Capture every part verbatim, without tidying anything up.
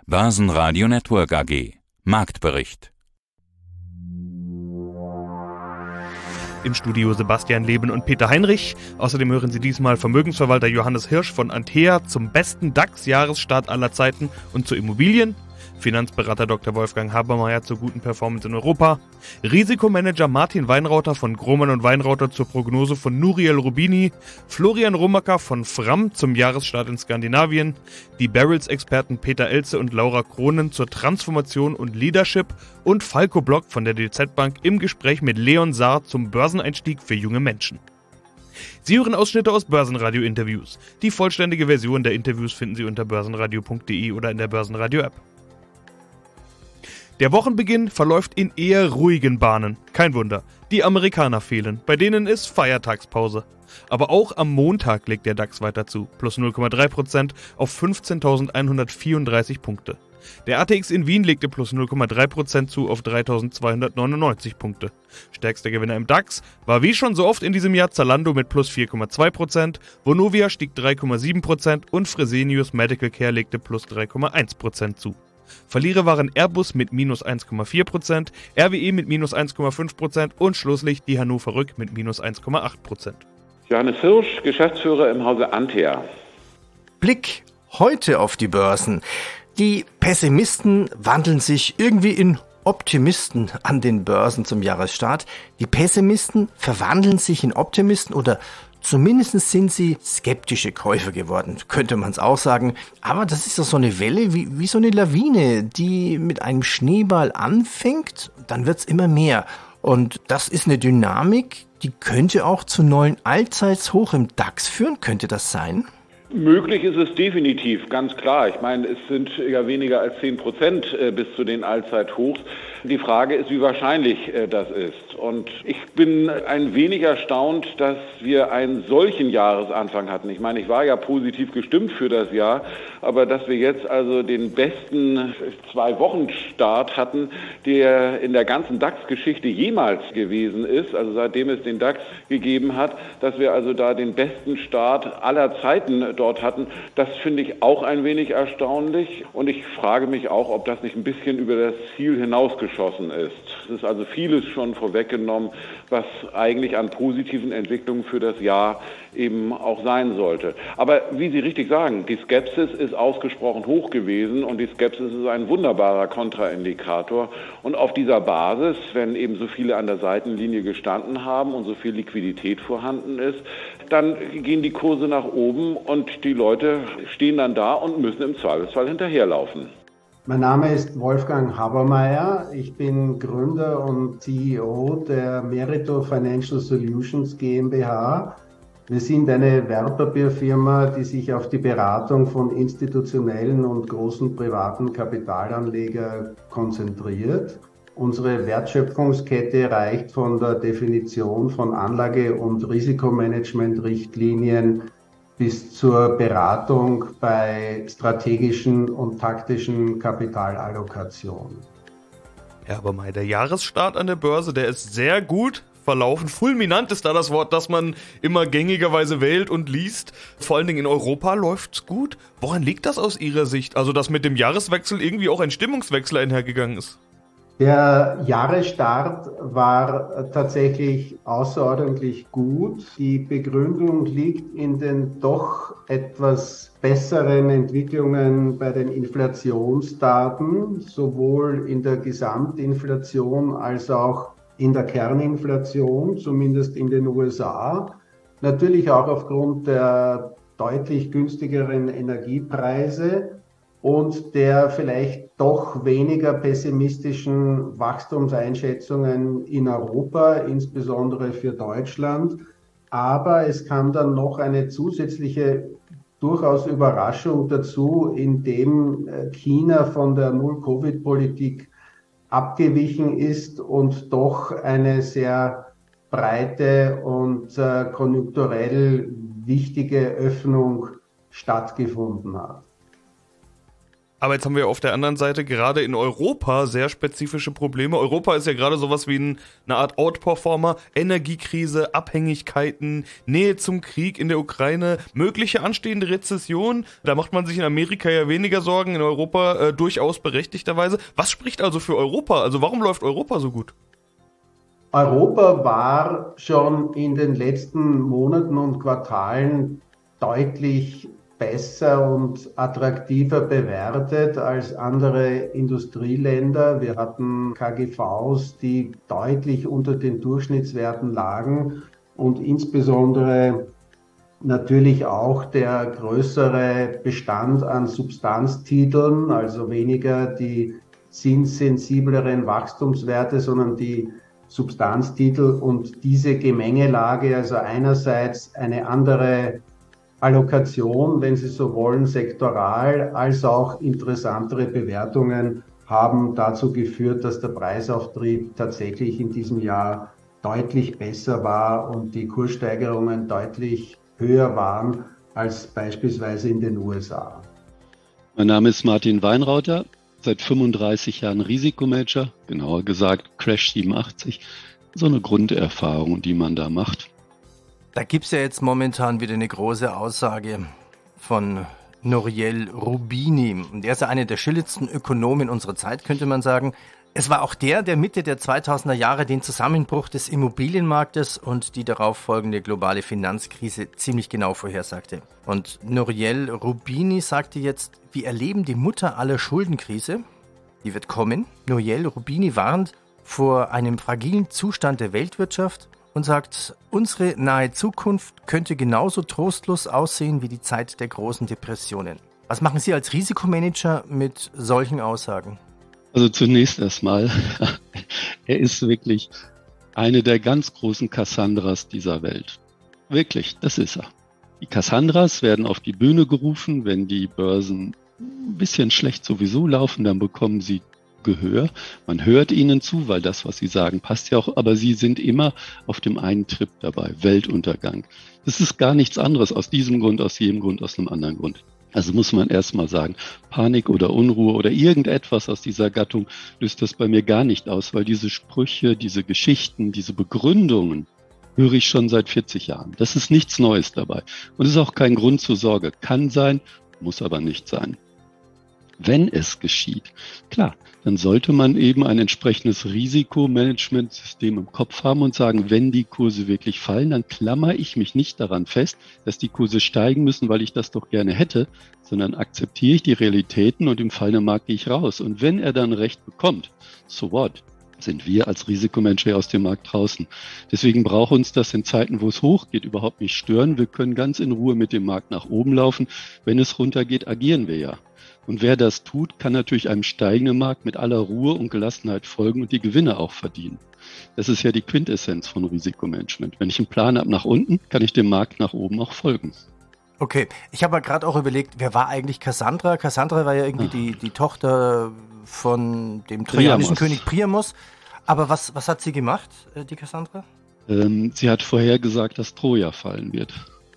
Börsenradio Network A G. Marktbericht. Im Studio Sebastian Leben und Peter Heinrich. Außerdem hören Sie diesmal Vermögensverwalter Johannes Hirsch von Antea zum besten DAX-Jahresstart aller Zeiten und zu Immobilien. Finanzberater Doktor Wolfgang Habermayr zur guten Performance in Europa. Risikomanager Martin Weinrauter von Grohmann und Weinrauter zur Prognose von Nouriel Rubini. Florian Rummacker von Fram zum Jahresstart in Skandinavien. Die Barrels-Experten Peter Elze und Laura Kronen zur Transformation und Leadership. Und Falco Block von der D Z Bank im Gespräch mit Leon Saar zum Börseneinstieg für junge Menschen. Sie hören Ausschnitte aus Börsenradio-Interviews. Die vollständige Version der Interviews finden Sie unter börsenradio punkt de oder in der Börsenradio-App. Der Wochenbeginn verläuft in eher ruhigen Bahnen. Kein Wunder, die Amerikaner fehlen, bei denen ist Feiertagspause. Aber auch am Montag legt der DAX weiter zu, plus null Komma drei Prozent auf fünfzehntausendeinhundertvierunddreißig Punkte. Der A T X in Wien legte plus null Komma drei Prozent zu auf dreitausendzweihundertneunundneunzig Punkte. Stärkster Gewinner im DAX war wie schon so oft in diesem Jahr Zalando mit plus vier Komma zwei Prozent, Vonovia stieg drei Komma sieben Prozent und Fresenius Medical Care legte plus drei Komma eins Prozent zu. Verlierer waren Airbus mit minus eins Komma vier Prozent, R W E mit minus eins Komma fünf Prozent und schlusslich die Hannover Rück mit minus eins Komma acht Prozent. Johannes Hirsch, Geschäftsführer im Hause Antea. Blick heute auf die Börsen. Die Pessimisten wandeln sich irgendwie in Optimisten an den Börsen zum Jahresstart. Die Pessimisten verwandeln sich in Optimisten oder zumindest sind sie skeptische Käufer geworden, könnte man es auch sagen. Aber das ist doch so eine Welle, wie, wie so eine Lawine, die mit einem Schneeball anfängt, dann wird es immer mehr. Und das ist eine Dynamik, die könnte auch zu neuen Allzeitshoch im DAX führen. Könnte das sein? Möglich ist es definitiv, ganz klar. Ich meine, es sind ja weniger als zehn Prozent bis zu den Allzeithochs. Die Frage ist, wie wahrscheinlich das ist. Und ich bin ein wenig erstaunt, dass wir einen solchen Jahresanfang hatten. Ich meine, ich war ja positiv gestimmt für das Jahr, aber dass wir jetzt also den besten Zwei-Wochen-Start hatten, der in der ganzen DAX-Geschichte jemals gewesen ist, also seitdem es den DAX gegeben hat, dass wir also da den besten Start aller Zeiten dort hatten, das finde ich auch ein wenig erstaunlich. Und ich frage mich auch, ob das nicht ein bisschen über das Ziel hinausgeschossen ist. Es ist also vieles schon vorweggenommen, was eigentlich an positiven Entwicklungen für das Jahr eben auch sein sollte. Aber wie Sie richtig sagen, die Skepsis ist ausgesprochen hoch gewesen und die Skepsis ist ein wunderbarer Kontraindikator. Und auf dieser Basis, wenn eben so viele an der Seitenlinie gestanden haben und so viel Liquidität vorhanden ist, dann gehen die Kurse nach oben und die Leute stehen dann da und müssen im Zweifelsfall hinterherlaufen. Mein Name ist Wolfgang Habermayr. Ich bin Gründer und C E O der Merito Financial Solutions GmbH. Wir sind eine Wertpapierfirma, die sich auf die Beratung von institutionellen und großen privaten Kapitalanlegern konzentriert. Unsere Wertschöpfungskette reicht von der Definition von Anlage- und Risikomanagement-Richtlinien bis zur Beratung bei strategischen und taktischen Kapitalallokation. Herr Habermayr, der Jahresstart an der Börse, der ist sehr gut verlaufen. Fulminant ist da das Wort, das man immer gängigerweise wählt und liest. Vor allen Dingen in Europa läuft's gut. Woran liegt das aus Ihrer Sicht? Also, dass mit dem Jahreswechsel irgendwie auch ein Stimmungswechsel einhergegangen ist? Der Jahresstart war tatsächlich außerordentlich gut. Die Begründung liegt in den doch etwas besseren Entwicklungen bei den Inflationsdaten, sowohl in der Gesamtinflation als auch in der Kerninflation, zumindest in den U S A. Natürlich auch aufgrund der deutlich günstigeren Energiepreise und der vielleicht doch weniger pessimistischen Wachstumseinschätzungen in Europa, insbesondere für Deutschland. Aber es kam dann noch eine zusätzliche durchaus Überraschung dazu, indem China von der Null-Covid-Politik abgewichen ist und doch eine sehr breite und äh, konjunkturell wichtige Öffnung stattgefunden hat. Aber jetzt haben wir auf der anderen Seite gerade in Europa sehr spezifische Probleme. Europa ist ja gerade sowas wie ein, eine Art Outperformer. Energiekrise, Abhängigkeiten, Nähe zum Krieg in der Ukraine, mögliche anstehende Rezession. Da macht man sich in Amerika ja weniger Sorgen, in Europa äh, durchaus berechtigterweise. Was spricht also für Europa? Also warum läuft Europa so gut? Europa war schon in den letzten Monaten und Quartalen deutlich besser und attraktiver bewertet als andere Industrieländer. Wir hatten K G Vs, die deutlich unter den Durchschnittswerten lagen und insbesondere natürlich auch der größere Bestand an Substanztiteln, also weniger die zinssensibleren Wachstumswerte, sondern die Substanztitel und diese Gemengelage, also einerseits eine andere Allokation, wenn Sie so wollen, sektoral, als auch interessantere Bewertungen haben dazu geführt, dass der Preisauftrieb tatsächlich in diesem Jahr deutlich besser war und die Kurssteigerungen deutlich höher waren als beispielsweise in den U S A. Mein Name ist Martin Weinrauter, seit fünfunddreißig Jahren Risikomanager, genauer gesagt Crash siebenundachtzig, so eine Grunderfahrung, die man da macht. Da gibt es ja jetzt momentan wieder eine große Aussage von Nouriel Roubini. Und er ist ja einer der schillerndsten Ökonomen unserer Zeit, könnte man sagen. Es war auch der, der Mitte der zweitausender Jahre den Zusammenbruch des Immobilienmarktes und die darauf folgende globale Finanzkrise ziemlich genau vorhersagte. Und Nouriel Roubini sagte jetzt, wir erleben die Mutter aller Schuldenkrise. Die wird kommen. Nouriel Roubini warnt vor einem fragilen Zustand der Weltwirtschaft und sagt, unsere nahe Zukunft könnte genauso trostlos aussehen wie die Zeit der großen Depressionen. Was machen Sie als Risikomanager mit solchen Aussagen? Also zunächst erstmal, er ist wirklich eine der ganz großen Cassandras dieser Welt. Wirklich, das ist er. Die Cassandras werden auf die Bühne gerufen, wenn die Börsen ein bisschen schlecht sowieso laufen, dann bekommen sie Gehör. Man hört ihnen zu, weil das, was sie sagen, passt ja auch, aber sie sind immer auf dem einen Trip dabei, Weltuntergang. Das ist gar nichts anderes aus diesem Grund, aus jedem Grund, aus einem anderen Grund. Also muss man erstmal sagen, Panik oder Unruhe oder irgendetwas aus dieser Gattung löst das bei mir gar nicht aus, weil diese Sprüche, diese Geschichten, diese Begründungen höre ich schon seit vierzig Jahren. Das ist nichts Neues dabei. Und es ist auch kein Grund zur Sorge. Kann sein, muss aber nicht sein. Wenn es geschieht, klar, dann sollte man eben ein entsprechendes Risikomanagementsystem im Kopf haben und sagen, wenn die Kurse wirklich fallen, dann klammere ich mich nicht daran fest, dass die Kurse steigen müssen, weil ich das doch gerne hätte, sondern akzeptiere ich die Realitäten und im fallenden Markt gehe ich raus. Und wenn er dann recht bekommt, so what? Sind wir als Risikomanager aus dem Markt draußen. Deswegen braucht uns das in Zeiten, wo es hochgeht, überhaupt nicht stören. Wir können ganz in Ruhe mit dem Markt nach oben laufen. Wenn es runtergeht, agieren wir ja. Und wer das tut, kann natürlich einem steigenden Markt mit aller Ruhe und Gelassenheit folgen und die Gewinne auch verdienen. Das ist ja die Quintessenz von Risikomanagement. Wenn ich einen Plan habe nach unten, kann ich dem Markt nach oben auch folgen. Okay, ich habe gerade auch überlegt, wer war eigentlich Cassandra? Cassandra war ja irgendwie ah. die, die Tochter von dem trojanischen König Priamos. Aber was, was hat sie gemacht, die Cassandra? Ähm, sie hat vorhergesagt, dass Troja fallen wird.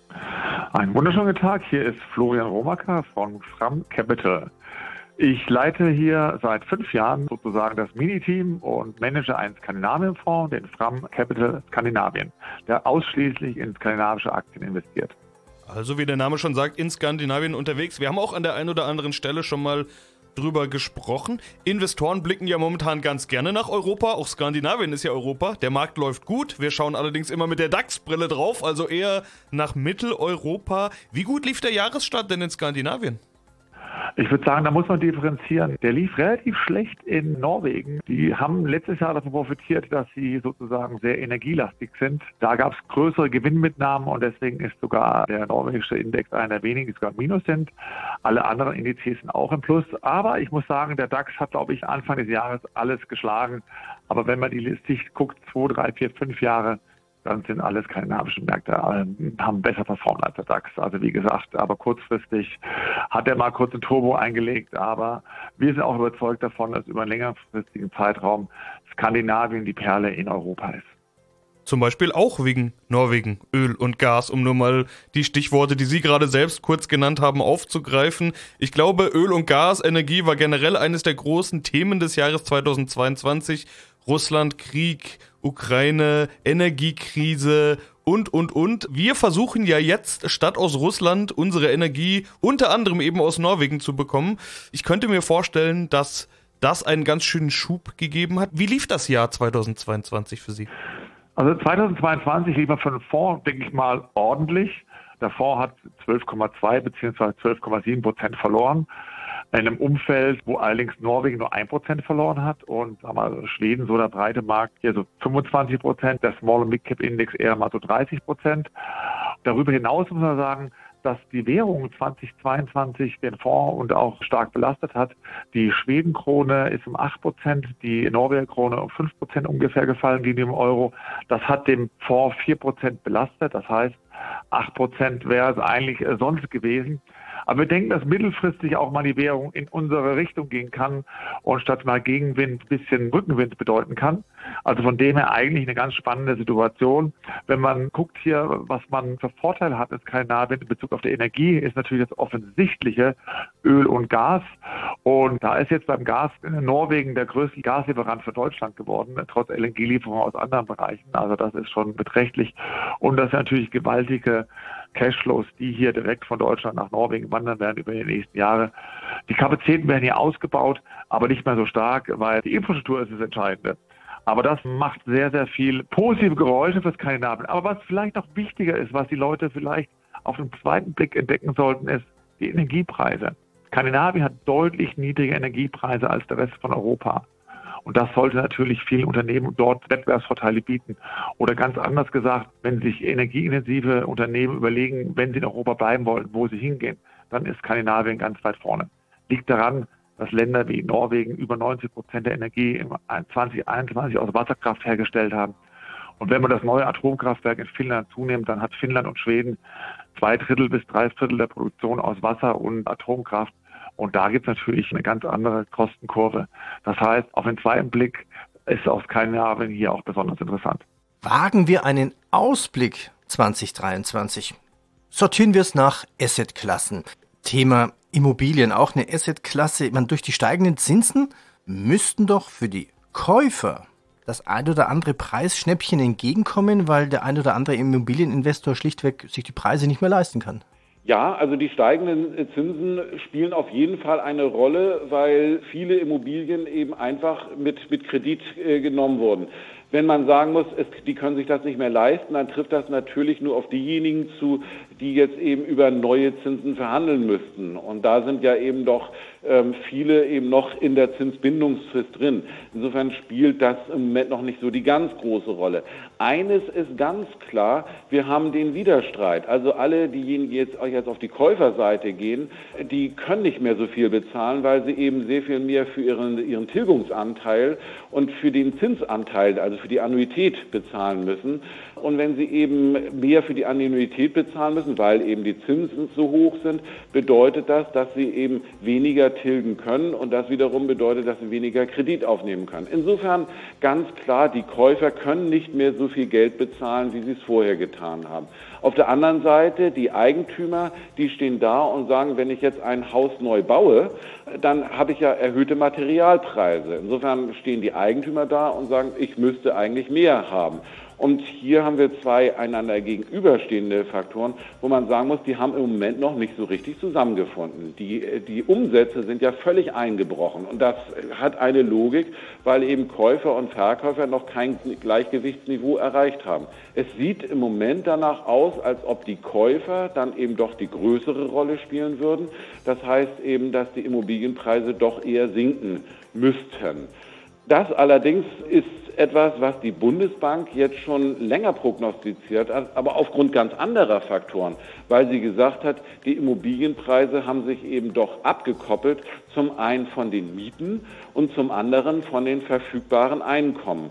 Einen wunderschönen Tag, hier ist Florian Romacker von Fram Capital. Ich leite hier seit fünf Jahren sozusagen das Mini-Team und manage einen Skandinavien-Fonds, den Fram Capital Skandinavien, der ausschließlich in skandinavische Aktien investiert. Also wie der Name schon sagt, in Skandinavien unterwegs. Wir haben auch an der einen oder anderen Stelle schon mal drüber gesprochen. Investoren blicken ja momentan ganz gerne nach Europa. Auch Skandinavien ist ja Europa. Der Markt läuft gut. Wir schauen allerdings immer mit der DAX-Brille drauf, also eher nach Mitteleuropa. Wie gut lief der Jahresstart denn in Skandinavien? Ich würde sagen, da muss man differenzieren. Der lief relativ schlecht in Norwegen. Die haben letztes Jahr davon profitiert, dass sie sozusagen sehr energielastig sind. Da gab es größere Gewinnmitnahmen und deswegen ist sogar der norwegische Index einer der wenigen, die sogar im Minus sind. Alle anderen Indizes sind auch im Plus. Aber ich muss sagen, der DAX hat, glaube ich, Anfang des Jahres alles geschlagen. Aber wenn man die Liste guckt, zwei, drei, vier, fünf Jahre, dann sind alle skandinavischen Märkte, äh, haben besser performt als der DAX. Also wie gesagt, aber kurzfristig hat er mal kurz einen Turbo eingelegt, aber wir sind auch überzeugt davon, dass über einen längerfristigen Zeitraum Skandinavien die Perle in Europa ist. Zum Beispiel auch wegen Norwegen, Öl und Gas, um nur mal die Stichworte, die Sie gerade selbst kurz genannt haben, aufzugreifen. Ich glaube, Öl und Gas, Energie war generell eines der großen Themen des Jahres zweitausendzweiundzwanzig. Russland, Krieg, Ukraine, Energiekrise und, und, und. Wir versuchen ja jetzt, statt aus Russland, unsere Energie unter anderem eben aus Norwegen zu bekommen. Ich könnte mir vorstellen, dass das einen ganz schönen Schub gegeben hat. Wie lief das Jahr zweitausendzweiundzwanzig für Sie? Also zweitausendzweiundzwanzig lief man für den Fonds, denke ich mal, ordentlich. Der Fonds hat zwölf Komma zwei bzw. zwölf Komma sieben Prozent verloren. In einem Umfeld, wo allerdings Norwegen nur ein Prozent verloren hat und sagen wir, Schweden, so der breite Markt, hier so fünfundzwanzig Prozent, der Small- und Mid-Cap-Index eher mal so dreißig Prozent. Darüber hinaus muss man sagen, dass die Währung zweitausendzweiundzwanzig den Fonds und auch stark belastet hat. Die Schwedenkrone ist um acht Prozent, die Norwegerkrone um fünf Prozent ungefähr gefallen gegen den Euro. Das hat dem Fonds vier Prozent belastet. Das heißt, acht Prozent wäre es eigentlich sonst gewesen. Aber wir denken, dass mittelfristig auch mal die Währung in unsere Richtung gehen kann und statt mal Gegenwind ein bisschen Rückenwind bedeuten kann. Also von dem her eigentlich eine ganz spannende Situation. Wenn man guckt hier, was man für Vorteile hat, ist kein Nahwind in Bezug auf die Energie, ist natürlich das offensichtliche Öl und Gas. Und da ist jetzt beim Gas Norwegen der größte Gaslieferant für Deutschland geworden, trotz L N G-Lieferungen aus anderen Bereichen. Also das ist schon beträchtlich. Und das sind natürlich gewaltige Cashflows, die hier direkt von Deutschland nach Norwegen wandern werden über die nächsten Jahre. Die Kapazitäten werden hier ausgebaut, aber nicht mehr so stark, weil die Infrastruktur ist das Entscheidende. Aber das macht sehr, sehr viel positive Geräusche für Skandinavien. Aber was vielleicht noch wichtiger ist, was die Leute vielleicht auf den zweiten Blick entdecken sollten, ist die Energiepreise. Skandinavien hat deutlich niedrige Energiepreise als der Rest von Europa. Und das sollte natürlich vielen Unternehmen dort Wettbewerbsvorteile bieten. Oder ganz anders gesagt, wenn sich energieintensive Unternehmen überlegen, wenn sie in Europa bleiben wollen, wo sie hingehen, dann ist Skandinavien ganz weit vorne. Liegt daran, dass Länder wie Norwegen über neunzig Prozent der Energie im zwanzig einundzwanzig aus Wasserkraft hergestellt haben. Und wenn man das neue Atomkraftwerk in Finnland zunimmt, dann hat Finnland und Schweden zwei Drittel bis drei Viertel der Produktion aus Wasser und Atomkraft. Und da gibt es natürlich eine ganz andere Kostenkurve. Das heißt, auf den zweiten Blick ist auch Skandinavien hier auch besonders interessant. Wagen wir einen Ausblick zwanzig dreiundzwanzig. Sortieren wir es nach Assetklassen. Thema Immobilien, auch eine Assetklasse. Man, durch die steigenden Zinsen müssten doch für die Käufer das ein oder andere Preisschnäppchen entgegenkommen, weil der ein oder andere Immobilieninvestor schlichtweg sich die Preise nicht mehr leisten kann. Ja, also die steigenden Zinsen spielen auf jeden Fall eine Rolle, weil viele Immobilien eben einfach mit, mit Kredit äh, genommen wurden. Wenn man sagen muss, es, die können sich das nicht mehr leisten, dann trifft das natürlich nur auf diejenigen zu, die jetzt eben über neue Zinsen verhandeln müssten. Und da sind ja eben doch ähm, viele eben noch in der Zinsbindungsfrist drin. Insofern spielt das im Moment noch nicht so die ganz große Rolle. Eines ist ganz klar, wir haben den Widerstreit. Also alle diejenigen, die jetzt, jetzt auf die Käuferseite gehen, die können nicht mehr so viel bezahlen, weil sie eben sehr viel mehr für ihren, ihren Tilgungsanteil und für den Zinsanteil, also für die Annuität bezahlen müssen. Und wenn sie eben mehr für die Annuität bezahlen müssen, weil eben die Zinsen so hoch sind, bedeutet das, dass sie eben weniger tilgen können und das wiederum bedeutet, dass sie weniger Kredit aufnehmen können. Insofern ganz klar, die Käufer können nicht mehr so viel Geld bezahlen, wie sie es vorher getan haben. Auf der anderen Seite, die Eigentümer, die stehen da und sagen, wenn ich jetzt ein Haus neu baue, dann habe ich ja erhöhte Materialpreise. Insofern stehen die Eigentümer da und sagen, ich müsste eigentlich mehr haben. Und hier haben wir zwei einander gegenüberstehende Faktoren, wo man sagen muss, die haben im Moment noch nicht so richtig zusammengefunden. Die, die Umsätze sind ja völlig eingebrochen und das hat eine Logik, weil eben Käufer und Verkäufer noch kein Gleichgewichtsniveau erreicht haben. Es sieht im Moment danach aus, als ob die Käufer dann eben doch die größere Rolle spielen würden. Das heißt eben, dass die Immobilienpreise doch eher sinken müssten. Das allerdings ist etwas, was die Bundesbank jetzt schon länger prognostiziert hat, aber aufgrund ganz anderer Faktoren, weil sie gesagt hat, die Immobilienpreise haben sich eben doch abgekoppelt, zum einen von den Mieten und zum anderen von den verfügbaren Einkommen.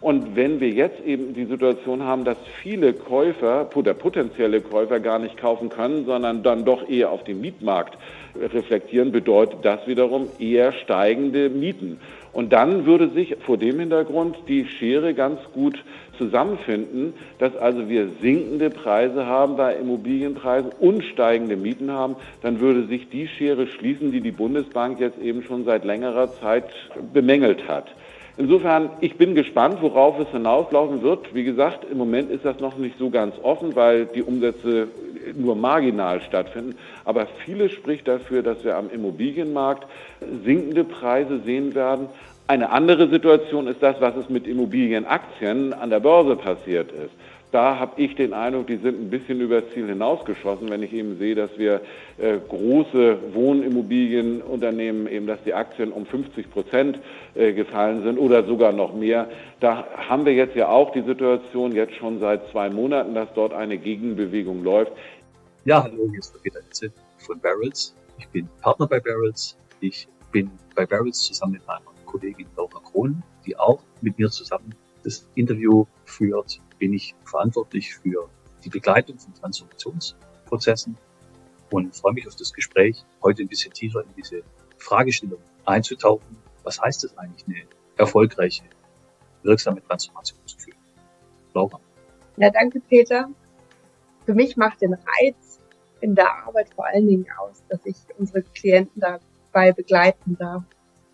Und wenn wir jetzt eben die Situation haben, dass viele Käufer oder potenzielle Käufer gar nicht kaufen können, sondern dann doch eher auf den Mietmarkt reflektieren, bedeutet das wiederum eher steigende Mieten. Und dann würde sich vor dem Hintergrund die Schere ganz gut zusammenfinden, dass also wir sinkende Preise haben bei Immobilienpreisen und steigende Mieten haben, dann würde sich die Schere schließen, die die Bundesbank jetzt eben schon seit längerer Zeit bemängelt hat. Insofern, ich bin gespannt, worauf es hinauslaufen wird. Wie gesagt, im Moment ist das noch nicht so ganz offen, weil die Umsätze nur marginal stattfinden. Aber vieles spricht dafür, dass wir am Immobilienmarkt sinkende Preise sehen werden. Eine andere Situation ist das, was es mit Immobilienaktien an der Börse passiert ist. Da habe ich den Eindruck, die sind ein bisschen übers Ziel hinausgeschossen, wenn ich eben sehe, dass wir äh, große Wohnimmobilienunternehmen, eben dass die Aktien um fünfzig Prozent äh, gefallen sind oder sogar noch mehr. Da haben wir jetzt ja auch die Situation, jetzt schon seit zwei Monaten, dass dort eine Gegenbewegung läuft. Ja, hallo, hier ist der Peter Etze von Barrels. Ich bin Partner bei Barrels. Ich bin bei Barrels zusammen mit meiner Kollegin Laura Krohn, die auch mit mir zusammen das Interview führt. Bin ich verantwortlich für die Begleitung von Transformationsprozessen und freue mich auf das Gespräch, heute ein bisschen tiefer in diese Fragestellung einzutauchen. Was heißt es eigentlich, eine erfolgreiche, wirksame Transformation zu führen? Laura? Ja, danke, Peter. Für mich macht den Reiz in der Arbeit vor allen Dingen aus, dass ich unsere Klienten dabei begleiten darf,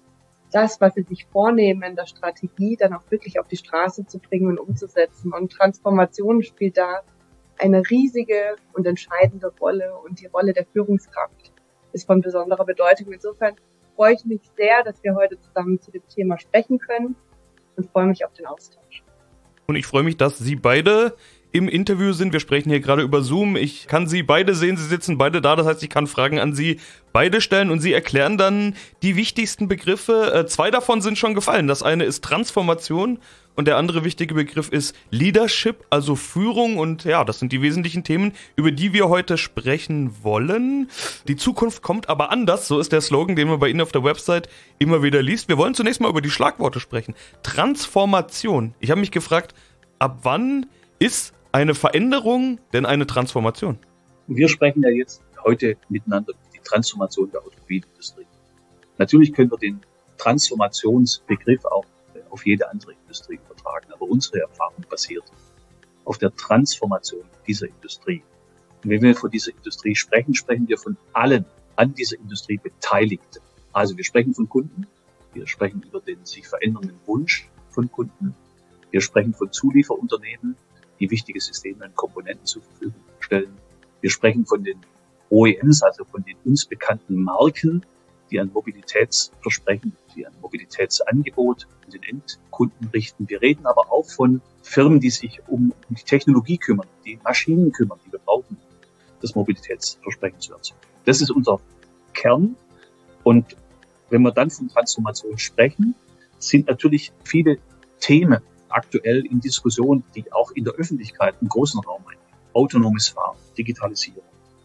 das, was sie sich vornehmen in der Strategie, dann auch wirklich auf die Straße zu bringen und umzusetzen. Und Transformation spielt da eine riesige und entscheidende Rolle. Und die Rolle der Führungskraft ist von besonderer Bedeutung. Insofern freue ich mich sehr, dass wir heute zusammen zu dem Thema sprechen können und freue mich auf den Austausch. Und ich freue mich, dass Sie beide im Interview sind. Wir sprechen hier gerade über Zoom. Ich kann Sie beide sehen. Sie sitzen beide da. Das heißt, ich kann Fragen an Sie beide stellen und Sie erklären dann die wichtigsten Begriffe. Äh, zwei davon sind schon gefallen. Das eine ist Transformation und der andere wichtige Begriff ist Leadership, also Führung. Und ja, das sind die wesentlichen Themen, über die wir heute sprechen wollen. Die Zukunft kommt aber anders. So ist der Slogan, den man bei Ihnen auf der Website immer wieder liest. Wir wollen zunächst mal über die Schlagworte sprechen. Transformation. Ich habe mich gefragt, ab wann ist eine Veränderung denn eine Transformation? Wir sprechen ja jetzt heute miteinander über die Transformation der Automobilindustrie. Natürlich können wir den Transformationsbegriff auch auf jede andere Industrie übertragen, aber unsere Erfahrung basiert auf der Transformation dieser Industrie. Und wenn wir von dieser Industrie sprechen, sprechen wir von allen an dieser Industrie Beteiligten. Also wir sprechen von Kunden, wir sprechen über den sich verändernden Wunsch von Kunden, wir sprechen von Zulieferunternehmen, die wichtige Systeme und Komponenten zur Verfügung stellen. Wir sprechen von den O E Ms, also von den uns bekannten Marken, die an Mobilitätsversprechen, die an Mobilitätsangebot an den Endkunden richten. Wir reden aber auch von Firmen, die sich um die Technologie kümmern, die Maschinen kümmern, die wir brauchen, das Mobilitätsversprechen zu erzeugen. Das ist unser Kern. Und wenn wir dann von Transformation sprechen, sind natürlich viele Themen aktuell in Diskussion, die auch in der Öffentlichkeit im großen Raum eingehen. Autonomes Fahren, Digitalisierung,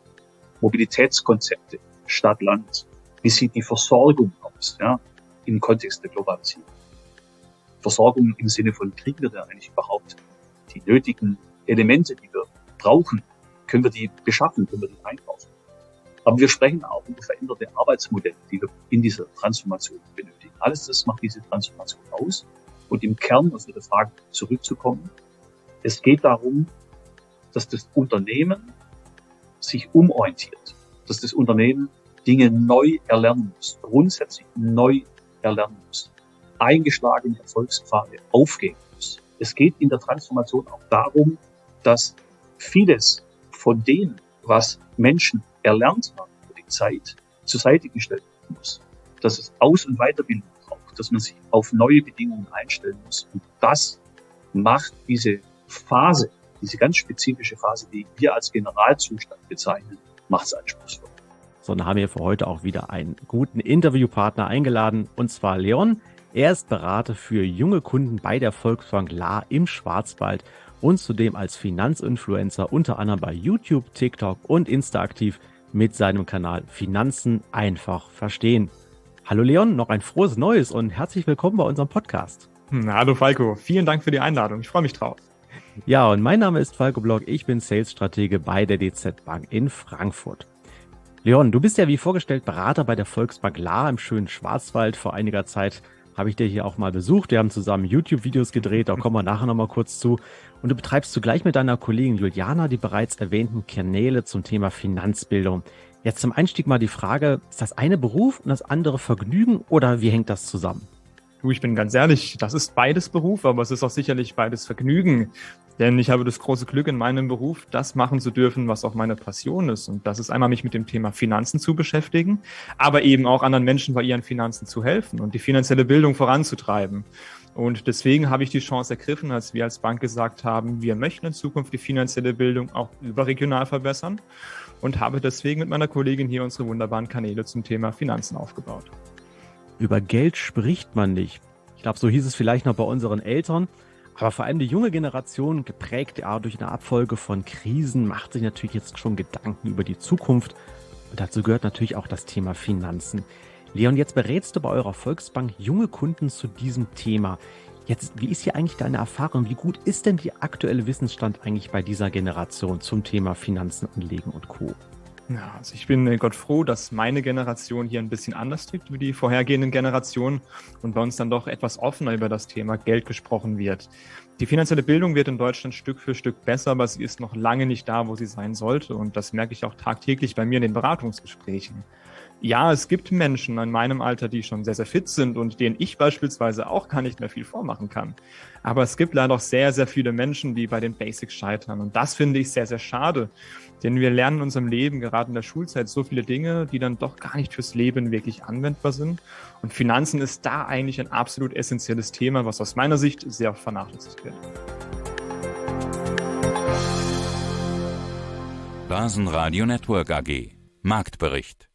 Mobilitätskonzepte, Stadt, Land. Wie sieht die Versorgung aus, ja, im Kontext der Globalisierung? Versorgung im Sinne von, kriegen wir da eigentlich überhaupt die nötigen Elemente, die wir brauchen? Können wir die beschaffen, können wir die einkaufen? Aber wir sprechen auch über veränderte Arbeitsmodelle, die wir in dieser Transformation benötigen. Alles das macht diese Transformation aus. Und im Kern, um auf Ihre Frage zurückzukommen, es geht darum, dass das Unternehmen sich umorientiert, dass das Unternehmen Dinge neu erlernen muss, grundsätzlich neu erlernen muss, eingeschlagene Erfolgspfade aufgeben muss. Es geht in der Transformation auch darum, dass vieles von dem, was Menschen erlernt haben über die Zeit, zur Seite gestellt werden muss, dass es Aus- und Weiterbildung braucht, dass man sich auf neue Bedingungen einstellen muss. Und das macht diese Phase, diese ganz spezifische Phase, die wir als Generalzustand bezeichnen, macht es anspruchsvoll. So, dann haben wir für heute auch wieder einen guten Interviewpartner eingeladen, und zwar Leon. Er ist Berater für junge Kunden bei der Volksbank Lahr im Schwarzwald und zudem als Finanzinfluencer unter anderem bei YouTube, TikTok und Insta aktiv mit seinem Kanal Finanzen einfach verstehen. Hallo Leon, noch ein frohes Neues und herzlich willkommen bei unserem Podcast. Hallo Falco, vielen Dank für die Einladung. Ich freue mich drauf. Ja, und mein Name ist Falco Block. Ich bin Sales-Stratege bei der D Z Bank in Frankfurt. Leon, du bist ja wie vorgestellt Berater bei der Volksbank Lahr im schönen Schwarzwald. Vor einiger Zeit habe ich dich hier auch mal besucht. Wir haben zusammen YouTube-Videos gedreht, da kommen wir nachher nochmal kurz zu. Und du betreibst zugleich mit deiner Kollegin Juliana die bereits erwähnten Kanäle zum Thema Finanzbildung. Jetzt zum Einstieg mal die Frage, ist das eine Beruf und das andere Vergnügen oder wie hängt das zusammen? Du, ich bin ganz ehrlich, das ist beides Beruf, aber es ist auch sicherlich beides Vergnügen. Denn ich habe das große Glück in meinem Beruf, das machen zu dürfen, was auch meine Passion ist. Und das ist einmal, mich mit dem Thema Finanzen zu beschäftigen, aber eben auch anderen Menschen bei ihren Finanzen zu helfen und die finanzielle Bildung voranzutreiben. Und deswegen habe ich die Chance ergriffen, als wir als Bank gesagt haben, wir möchten in Zukunft die finanzielle Bildung auch überregional verbessern und habe deswegen mit meiner Kollegin hier unsere wunderbaren Kanäle zum Thema Finanzen aufgebaut. Über Geld spricht man nicht. Ich glaube, so hieß es vielleicht noch bei unseren Eltern. Aber vor allem die junge Generation, geprägt ja durch eine Abfolge von Krisen, macht sich natürlich jetzt schon Gedanken über die Zukunft. Und dazu gehört natürlich auch das Thema Finanzen. Leon, jetzt berätst du bei eurer Volksbank junge Kunden zu diesem Thema. Jetzt, wie ist hier eigentlich deine Erfahrung? Wie gut ist denn der aktuelle Wissensstand eigentlich bei dieser Generation zum Thema Finanzen, Anlegen und Co.? Ja, also ich bin Gott froh, dass meine Generation hier ein bisschen anders tickt wie die vorhergehenden Generationen und bei uns dann doch etwas offener über das Thema Geld gesprochen wird. Die finanzielle Bildung wird in Deutschland Stück für Stück besser, aber sie ist noch lange nicht da, wo sie sein sollte. Und das merke ich auch tagtäglich bei mir in den Beratungsgesprächen. Ja, es gibt Menschen in meinem Alter, die schon sehr, sehr fit sind und denen ich beispielsweise auch gar nicht mehr viel vormachen kann. Aber es gibt leider auch sehr, sehr viele Menschen, die bei den Basics scheitern. Und das finde ich sehr, sehr schade. Denn wir lernen in unserem Leben, gerade in der Schulzeit, so viele Dinge, die dann doch gar nicht fürs Leben wirklich anwendbar sind. Und Finanzen ist da eigentlich ein absolut essentielles Thema, was aus meiner Sicht sehr vernachlässigt wird. Börsenradio Network A G. Marktbericht.